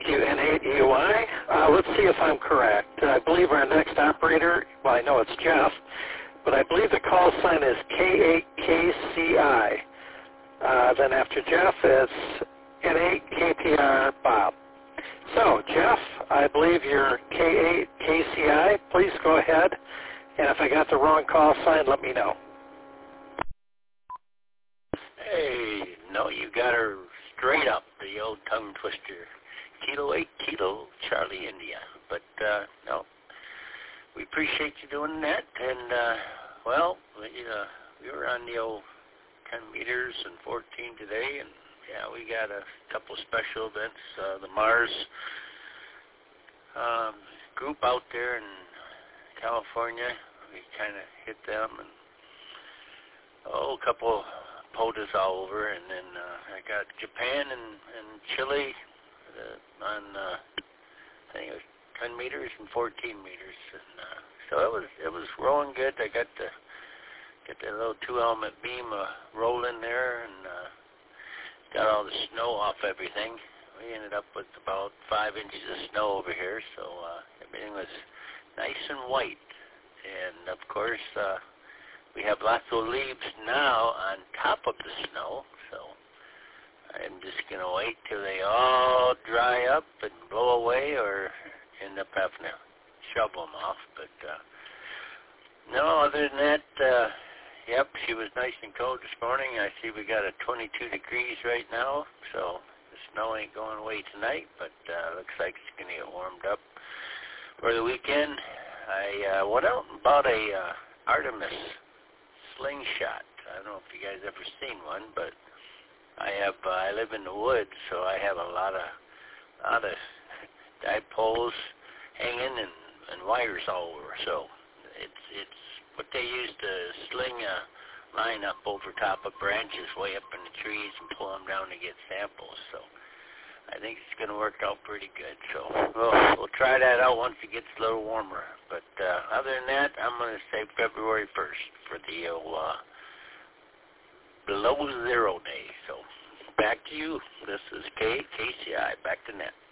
you, N8EY. Let's see if I'm correct. I believe our next operator, well, I know it's Jeff, but I believe the call sign is K8KCI. Then after Jeff, it's N8KPR Bob. So, Jeff, I believe you're K8KCI. Please go ahead, and if I got the wrong call sign, let me know. Hey, no, you got her straight up, the old tongue twister. Kilo 8 Kilo Charlie India. But, no, we appreciate you doing that. And, well, we were on the old 10 meters and 14 today. And, yeah, we got a couple special events. The Mars group out there in California, we kind of hit them. And, a couple POTUS all over, and then I got Japan and Chile on I think it was 10 meters and 14 meters, and so it was rolling good. I got to get that little 2-element beam rolling there, and got all the snow off everything. We ended up with about 5 inches of snow over here, so everything was nice and white, and of course we have lots of leaves now on top of the snow, so I'm just going to wait till they all dry up and blow away, or end up having to shovel them off. But, no, other than that, yep, she was nice and cold this morning. I see we got a 22 degrees right now, so the snow ain't going away tonight, but looks like it's going to get warmed up for the weekend. I went out and bought a Artemis slingshot. I don't know if you guys ever seen one, but I live in the woods, so I have a lot of dipoles hanging and wires all over. So it's what they use to sling a line up over top of branches way up in the trees and pull them down to get samples. So I think it's going to work out pretty good. So we'll try that out once it gets a little warmer. But other than that, I'm going to say February 1st for the below zero day. So back to you. This is KCI. Back to net.